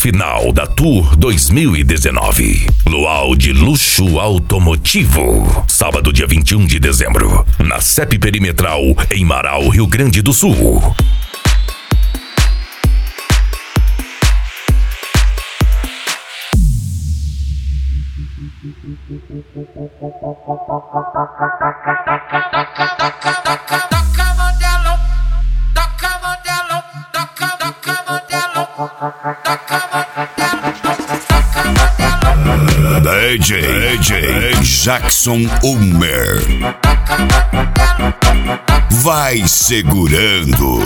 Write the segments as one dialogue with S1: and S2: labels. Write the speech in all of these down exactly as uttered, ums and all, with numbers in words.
S1: final da Tour dois mil e dezenove. Luau de Luxo Automotivo. Sábado, dia vinte e um de dezembro. Na C E P Perimetral, em Marau, Rio Grande do Sul.
S2: D J, D J Jackson Ulmer. Vai segurando.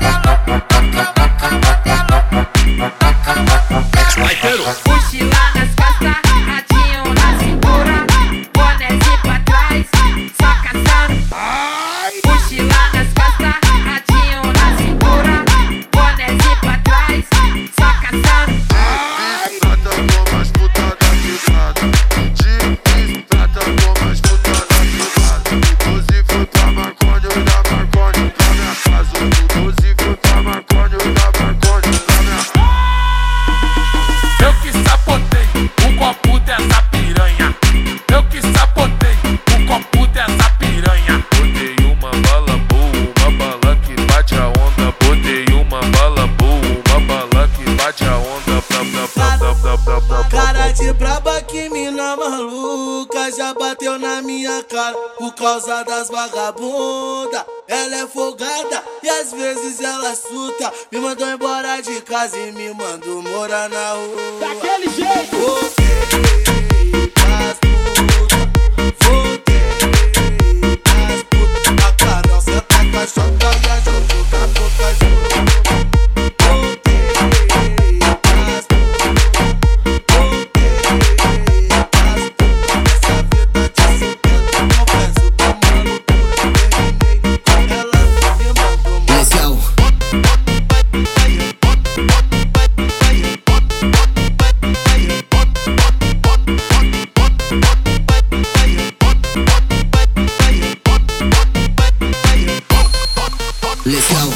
S3: Mochila nas costas, radinho na cintura, bonézinho pra trás, só caçando. Mochila nas costas, radinho na cintura, bonézinho pra trás, só caçando.
S4: Trata como as putas da cidade. De trata como as putas da cidade. doze foi pra Marconi e da Marconi pra minha casa. doze foi pra Marconi e da Marconi pra minha casa.
S5: Eu que sabotei o copo dessa piranha. Eu que sabotei o copo dessa piranha. Botei uma bala boa, uma bala que bate a onda. Botei uma bala boa, uma bala que bate a onda. Blá, blá, blá, blá, blá, blá, blá,
S6: Cara de braba, que mina maluca, já bateu na minha cara por causa das vagabunda. Ela é folgada e às vezes ela surta. Me mandou embora de casa e me mandou morar na rua.
S3: Daquele jeito.
S6: Voltei pras putas, voltei pras putas. A Carol senta com a chota e a Jojo tá pouca junto. Voltei pras putas, voltei pras putas. Essa vida de setenta, confesso que é uma loucura. Terminei com ela, me mandou morar.
S7: Let's go. Let's go.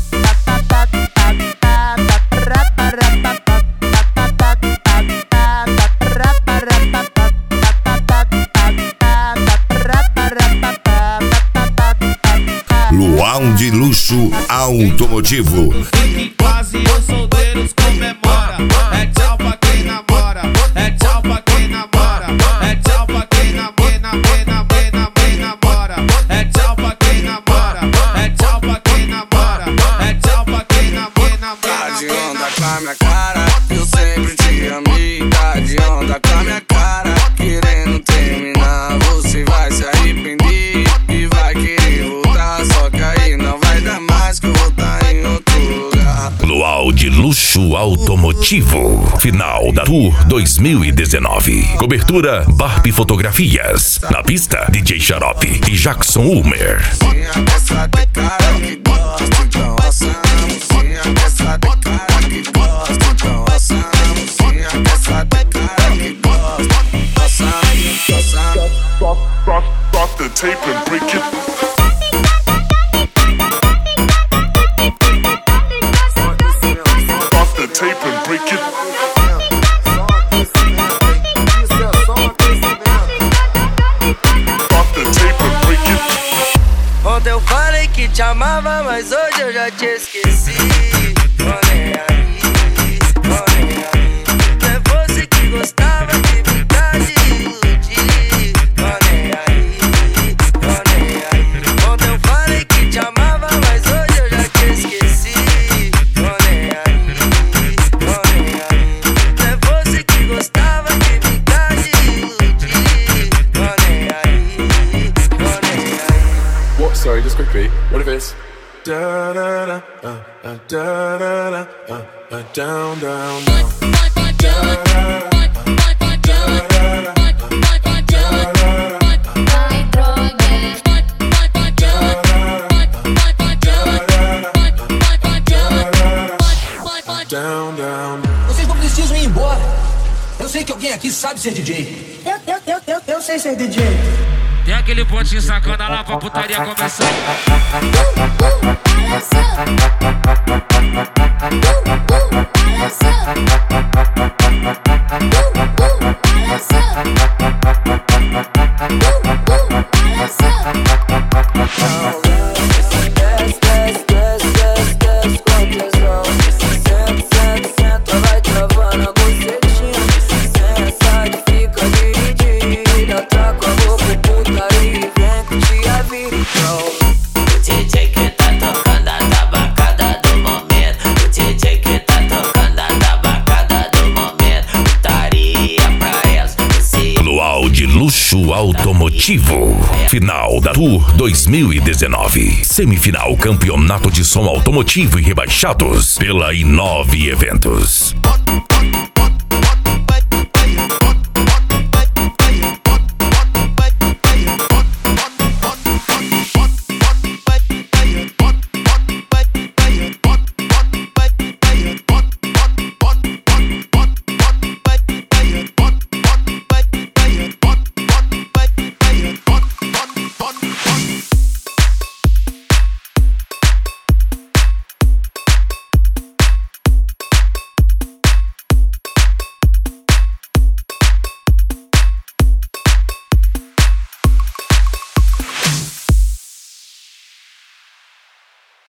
S2: Luau de Luxo Automotivo.
S8: Quase os solteiros comemora. É tchau pra quem namora. É tchau pra quem namora. É tchau pra quem namora. namora. É tchau pra quem namora. É tchau pra quem namora. É tchau pra quem namora.
S9: Tá de onda com a minha cara, eu sempre te amei. Tá de onda com a minha cara, querendo terminar. Você vai se arrepender e vai querer voltar. Só que aí não vai dar mais, que eu vou tá em outro lugar.
S1: Luau de Luxo Automotivo. Final da Tour dois mil e dezenove. Cobertura Barbie Fotografias. Na pista, D J Xarope e Jackson Ulmer.
S9: Essa de cara que gosta, então assamos. Essa de cara que gosta, então assamos. Essa de cara que gosta, assamos, assamos.
S4: Stop, stop, stop the tape and break it. Stop the tape and break it. Stop the tape and break it.
S9: Ontem eu falei que te amava, mas hoje eu já te esqueci. Oh, nem aí, oh, nem aí. Não é você que gostava de brincar de iludir. Oh, nem aí, oh, nem aí. Ontem eu falei que te amava, mas hoje eu já te esqueci. Oh, nem aí, oh, nem aí. Não é você que gostava de brincar de iludir. Oh, nem aí, oh, nem aí.
S5: What? Sorry, just quickly. What if it's da da da uh, uh, da da da uh, uh, down down down. Down, down.
S7: Vocês não precisam ir embora. Eu sei que alguém aqui sabe ser D J.
S10: Eu, eu, eu, eu, eu sei ser D J.
S5: Tem aquele pontinho sacana lá pra putaria começar.
S10: Uh, uh,
S1: Luxo Automotivo. Final da Tour dois mil e dezenove. Semifinal Campeonato de Som Automotivo e Rebaixados pela Inove Eventos.